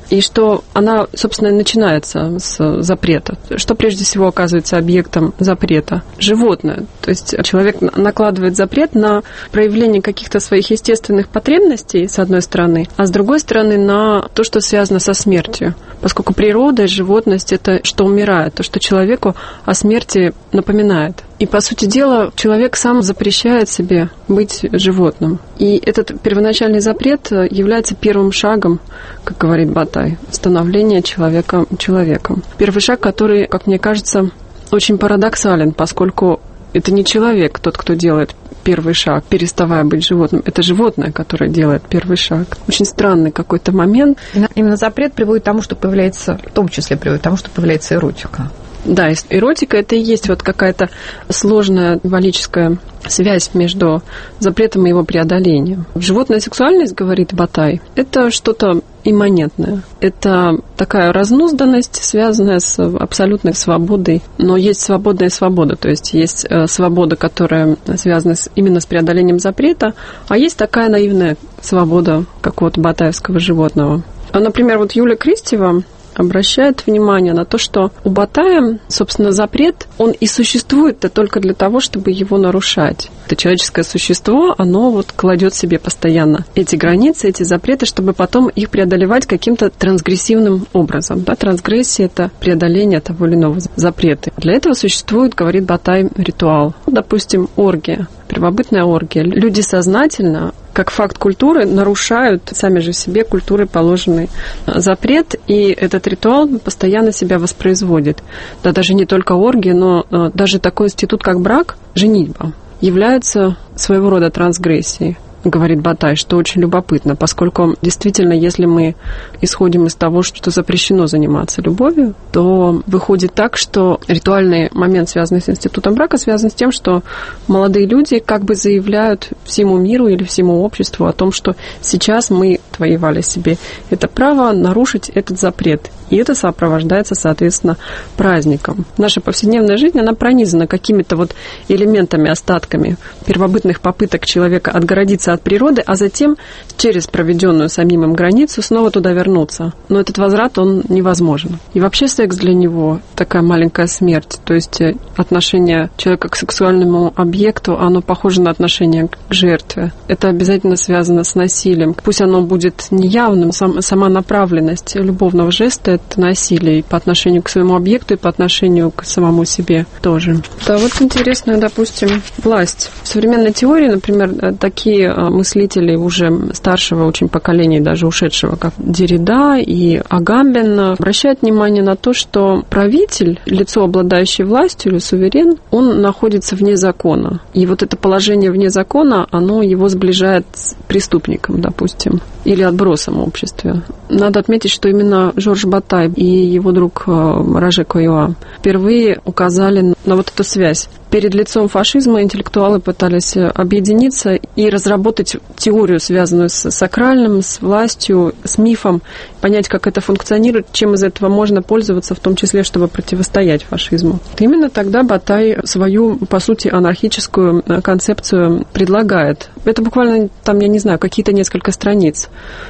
и что она, собственно, начинается с запрета. Что прежде всего оказывается объектом запрета? Животное. То есть человек накладывает запрет на проявление каких-то своих естественных потребностей, с одной стороны, а с другой стороны на то, что связано со смертью. Поскольку природа и животность – это что умирает, то, что человеку о смерти напоминает. И, по сути дела, человек сам запрещает себе быть животным. И этот первоначальный запрет является первым шагом, как говорит Батай, становления человека человеком. Первый шаг, который, как мне кажется, очень парадоксален, поскольку это не человек, тот, кто делает первый шаг, переставая быть животным. Это животное, которое делает первый шаг. Очень странный какой-то момент. Именно запрет приводит к тому, что появляется, в том числе приводит к тому, что появляется эротика. Да, эротика – это и есть вот какая-то сложная символическая связь между запретом и его преодолением. Животная сексуальность, говорит Батай, это что-то имманентное. Это такая разнузданность, связанная с абсолютной свободой. Но есть свободная свобода, то есть есть свобода, которая связана с, именно с преодолением запрета, а есть такая наивная свобода какого-то батаевского животного. Например, вот Юлия Кристева обращает внимание на то, что у Батая, собственно, запрет, он и существует-то только для того, чтобы его нарушать. Это человеческое существо, оно вот кладет себе постоянно эти границы, эти запреты, чтобы потом их преодолевать каким-то трансгрессивным образом. Да, трансгрессия – это преодоление того или иного запрета. Для этого существует, говорит Батай, ритуал. Допустим, оргия, первобытная оргия. Люди сознательно, как факт культуры, нарушают сами же себе культурой положенный запрет, и этот ритуал постоянно себя воспроизводит. Да, даже не только оргия, но даже такой институт, как брак, женитьба, является своего рода трансгрессией, говорит Батай, что очень любопытно, поскольку действительно, если мы исходим из того, что запрещено заниматься любовью, то выходит так, что ритуальный момент, связанный с институтом брака, связан с тем, что молодые люди как бы заявляют всему миру или всему обществу о том, что сейчас мы отвоевали себе это право нарушить этот запрет. И это сопровождается, соответственно, праздником. Наша повседневная жизнь, она пронизана какими-то вот элементами, остатками первобытных попыток человека отгородиться от природы, а затем через проведенную самим им границу снова туда вернуться. Но этот возврат, он невозможен. И вообще секс для него такая маленькая смерть. То есть отношение человека к сексуальному объекту, оно похоже на отношение к жертве. Это обязательно связано с насилием. Пусть оно будет неявным, сам, сама направленность любовного жеста — это насилие и по отношению к своему объекту, и по отношению к самому себе тоже. Да, вот интересная, допустим, власть. В современной теории, например, такие мыслители уже старшего очень поколения, даже ушедшего, как Деррида и Агамбен, обращают внимание на то, что правитель, лицо, обладающее властью или суверен, он находится вне закона. И вот это положение вне закона, оно его сближает с преступником, допустим, или отбросом в обществе. Надо отметить, что именно Жорж Батай и его друг Роже Коюа впервые указали на вот эту связь. Перед лицом фашизма интеллектуалы пытались объединиться и разработать теорию, связанную с сакральным, с властью, с мифом, понять, как это функционирует, чем из этого можно пользоваться, в том числе, чтобы противостоять фашизму. Именно тогда Батай свою, по сути, анархическую концепцию предлагает. Это буквально, там, я не знаю, какие-то несколько страниц.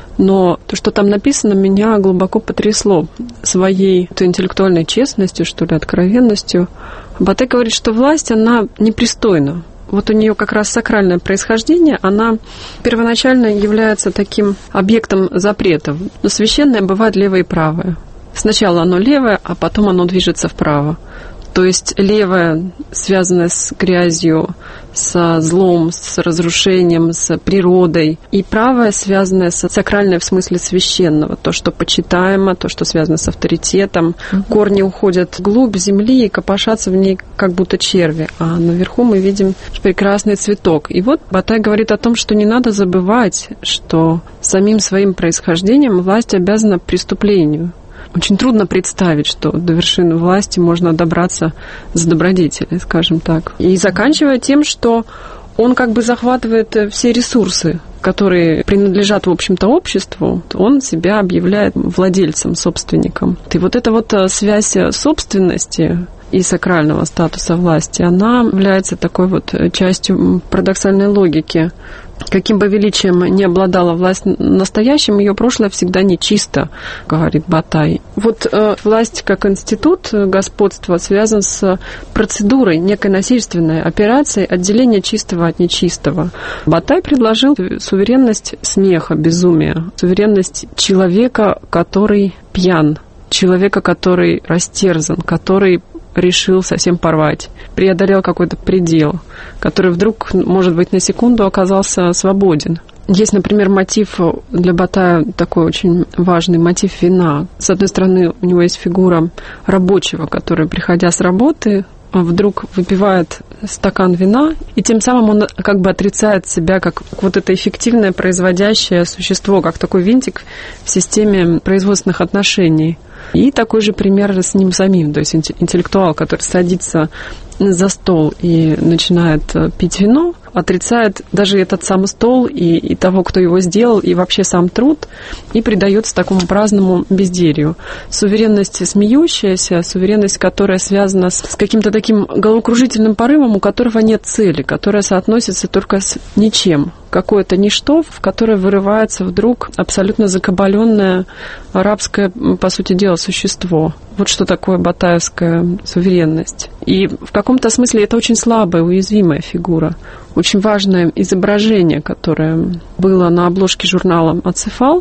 Но то, что там написано, меня глубоко потрясло своей интеллектуальной честностью, что ли, откровенностью. Батай говорит, что власть, она непристойна. Вот у нее как раз сакральное происхождение, она первоначально является таким объектом запретов. Но священное бывает левое и правое. Сначала оно левое, а потом оно движется вправо. То есть левое, связанное с грязью, со злом, с разрушением, с природой. И правое, связанное с сакральное в смысле священного. То, что почитаемо, то, что связано с авторитетом. Mm-hmm. Корни уходят вглубь земли и копошатся в ней как будто черви. А наверху мы видим прекрасный цветок. И вот Батай говорит о том, что не надо забывать, что самим своим происхождением власть обязана преступлению. Очень трудно представить, что до вершины власти можно добраться за добродетели, скажем так. И заканчивая тем, что он как бы захватывает все ресурсы, которые принадлежат, в общем-то, обществу, он себя объявляет владельцем, собственником. И вот эта вот связь собственности и сакрального статуса власти, она является такой вот частью парадоксальной логики каким бы величием не обладала власть настоящим, ее прошлое всегда нечисто, говорит Батай. Вот э, власть как институт господства связан с процедурой, некой насильственной операцией отделения чистого от нечистого. Батай предложил суверенность смеха, безумия, суверенность человека, который пьян, человека, который растерзан, который решил совсем порвать, преодолел какой-то предел, который вдруг, может быть, на секунду оказался свободен. Есть, например, мотив для Батая такой очень важный, мотив вина. С одной стороны, у него есть фигура рабочего, который, приходя с работы, вдруг выпивает стакан вина, и тем самым он как бы отрицает себя как вот это эффективное производящее существо, как такой винтик в системе производственных отношений. И такой же пример с ним самим, то есть интеллектуал, который садится за стол и начинает пить вино, отрицает даже этот сам стол и, и того, кто его сделал, и вообще сам труд, и предается такому праздному безделью. Суверенность смеющаяся, суверенность, которая связана с, с каким-то таким головокружительным порывом, у которого нет цели, которая соотносится только с ничем. Какое-то ничто, в которое вырывается вдруг абсолютно закабаленное арабское, по сути дела, существо. Вот что такое батаевская суверенность. И в каком-то смысле это очень слабая, уязвимая фигура. Очень важное изображение, которое было на обложке журнала «Ацефал»,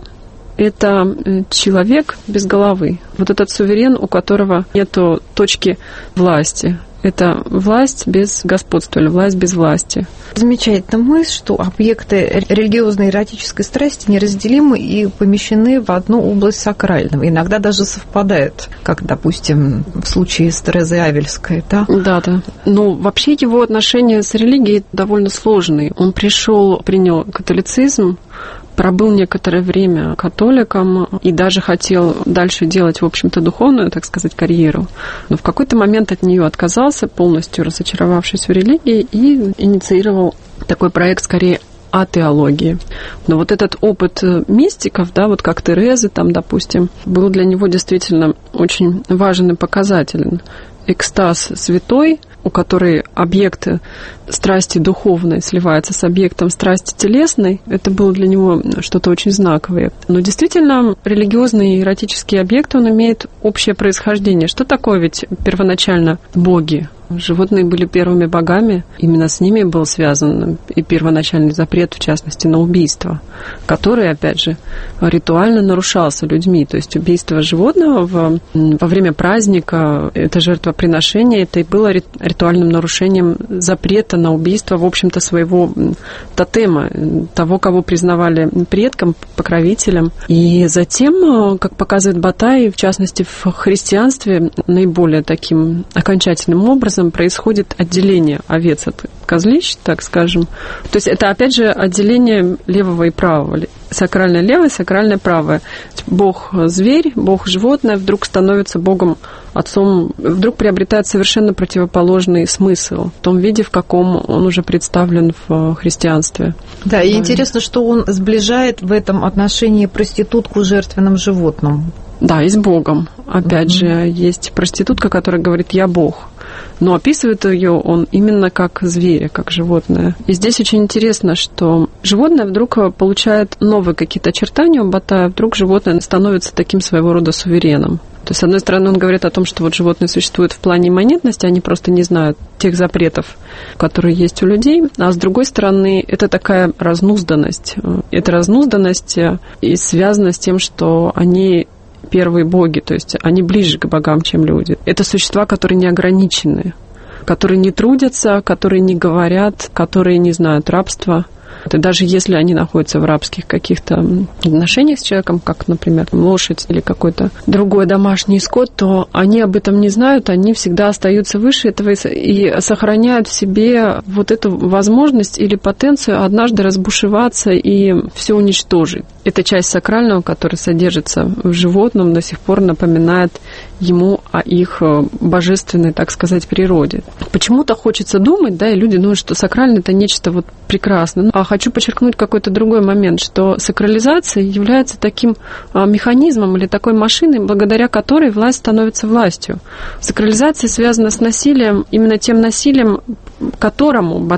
это человек без головы. Вот этот суверен, у которого нету точки власти. Это власть без господства или власть без власти. Замечательная мысль, что объекты религиозной эротической страсти неразделимы и помещены в одну область сакрального. Иногда даже совпадают, как, допустим, в случае с Терезой Авельской. Да, да. да. Ну, вообще его отношения с религией довольно сложные. Он пришел, принял католицизм, пробыл некоторое время католиком и даже хотел дальше делать, в общем-то, духовную, так сказать, карьеру. Но в какой-то момент от нее отказался, полностью разочаровавшись в религии, и инициировал такой проект, скорее, атеологии. Но вот этот опыт мистиков, да, вот как Терезы, там, допустим, был для него действительно очень важен и показателен. Экстаз святой, у которой объект страсти духовной сливается с объектом страсти телесной, это было для него что-то очень знаковое. Но действительно, религиозный и эротический объект, он имеет общее происхождение. Что такое ведь первоначально боги? Животные были первыми богами, именно с ними был связан и первоначальный запрет, в частности, на убийство, который, опять же, ритуально нарушался людьми. То есть убийство животного в, во время праздника, это жертвоприношение, это и было ритуальным нарушением запрета на убийство, в общем-то, своего тотема, того, кого признавали предком, покровителем. И затем, как показывает Батай, в частности, в христианстве наиболее таким окончательным образом происходит отделение овец от козлищ, так скажем. То есть это, опять же, отделение левого и правого. Сакральное левое, сакральное правое. Бог-зверь, Бог-животное вдруг становится Богом-отцом, вдруг приобретает совершенно противоположный смысл в том виде, в каком он уже представлен в христианстве. Да, и интересно, что он сближает в этом отношении проститутку с жертвенным животным. Да, и с Богом. Опять mm-hmm. же, есть проститутка, которая говорит «я Бог». Но описывает ее он именно как зверя, как животное. И здесь очень интересно, что животное вдруг получает новые какие-то очертания у Батая, вдруг животное становится таким своего рода сувереном. То есть, с одной стороны, он говорит о том, что вот животные существуют в плане имманентности, они просто не знают тех запретов, которые есть у людей, а с другой стороны, это такая разнузданность. Эта разнузданность и связана с тем, что они первые боги, то есть они ближе к богам, чем люди. Это существа, которые не ограничены, которые не трудятся, которые не говорят, которые не знают рабства. И даже если они находятся в рабских каких-то отношениях с человеком, как, например, лошадь или какой-то другой домашний скот, то они об этом не знают, они всегда остаются выше этого и сохраняют в себе вот эту возможность или потенцию однажды разбушеваться и все уничтожить. Эта часть сакрального, которая содержится в животном, до сих пор напоминает ему о их божественной, так сказать, природе. Почему-то хочется думать, да, и люди думают, что сакральное – это нечто вот прекрасное. А хочу подчеркнуть какой-то другой момент, что сакрализация является таким механизмом или такой машиной, благодаря которой власть становится властью. Сакрализация связана с насилием, именно тем насилием, которому Батай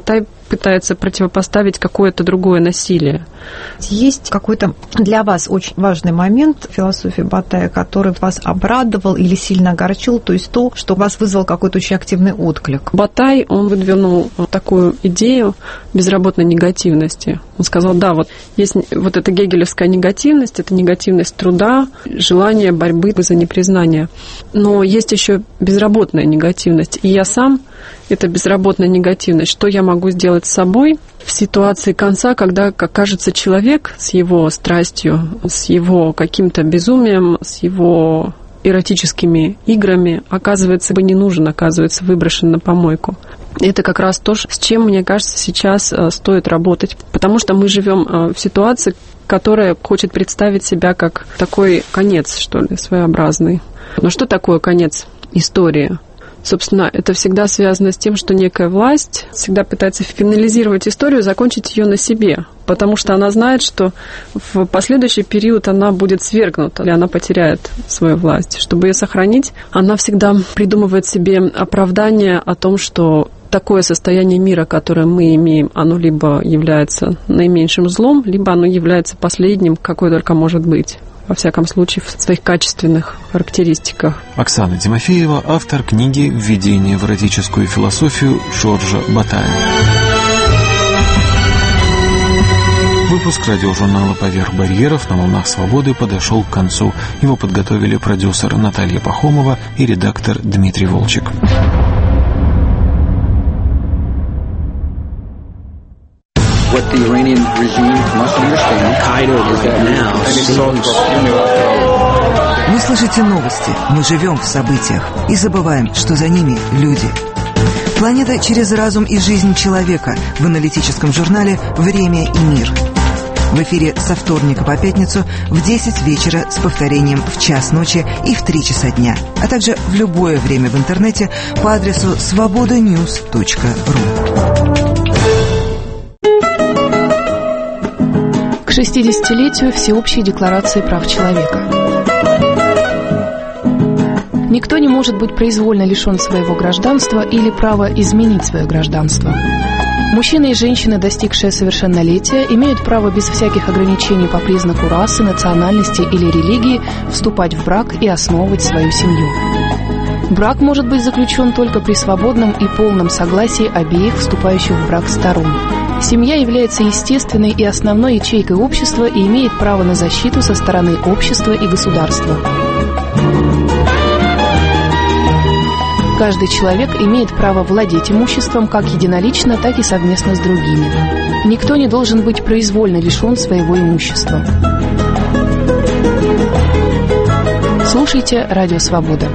пытается противопоставить какое-то другое насилие. Есть какой-то для вас очень важный момент в философии Батая, который вас обрадовал или сильно огорчил, то есть то, что у вас вызвал какой-то очень активный отклик? Батай, он выдвинул такую идею безработной негативности. Он сказал, да, вот есть вот эта гегелевская негативность, это негативность труда, желание борьбы за непризнание. Но есть еще безработная негативность. И я сам, это безработная негативность, что я могу сделать с собой в ситуации конца, когда, как кажется, человек с его страстью, с его каким-то безумием, с его эротическими играми, оказывается, бы не нужен, оказывается, выброшен на помойку. Это как раз то, с чем, мне кажется, сейчас стоит работать, потому что мы живем в ситуации, которая хочет представить себя как такой конец, что ли, своеобразный. Но что такое конец истории? Собственно, это всегда связано с тем, что некая власть всегда пытается финализировать историю, закончить ее на себе, потому что она знает, что в последующий период она будет свергнута, или она потеряет свою власть. Чтобы ее сохранить, она всегда придумывает себе оправдание о том, что такое состояние мира, которое мы имеем, оно либо является наименьшим злом, либо оно является последним, какое только может быть. Во всяком случае, в своих качественных характеристиках. Оксана Тимофеева, автор книги «Введение в эротическую философию» Жоржа Батая. Выпуск радиожурнала «Поверх барьеров» на волнах свободы подошел к концу. Его подготовили продюсер Наталья Пахомова и редактор Дмитрий Волчек. What the Iranian regime must understand is that now. Вы слышите новости, мы живем в событиях и забываем, что за ними люди. Планета через разум и жизнь человека в аналитическом журнале «Время и мир». В эфире со вторника по пятницу в десять вечера с повторением в час ночи и в три часа дня, а также в любое время в интернете по адресу свобода ньюс точка ру. К шестидесятилетию Всеобщей декларации прав человека. Никто не может быть произвольно лишен своего гражданства или права изменить свое гражданство. Мужчины и женщины, достигшие совершеннолетия, имеют право без всяких ограничений по признаку расы, национальности или религии вступать в брак и основывать свою семью. Брак может быть заключен только при свободном и полном согласии обеих вступающих в брак сторон. Семья является естественной и основной ячейкой общества и имеет право на защиту со стороны общества и государства. Каждый человек имеет право владеть имуществом как единолично, так и совместно с другими. Никто не должен быть произвольно лишен своего имущества. Слушайте «Радио Свобода».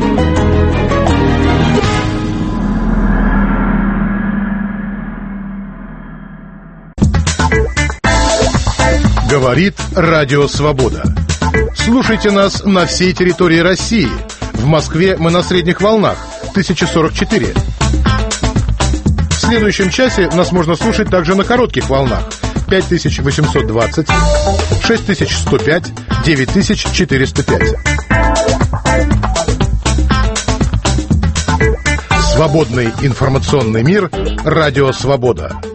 Говорит Радио Свобода. Слушайте нас на всей территории России. В Москве мы на средних волнах тысяча сорок четыре. В следующем часе нас можно слушать также на коротких волнах пять тысяч восемьсот двадцать, шесть тысяч сто пять, девять тысяч четыреста пять. Свободный информационный мир. Радио Свобода.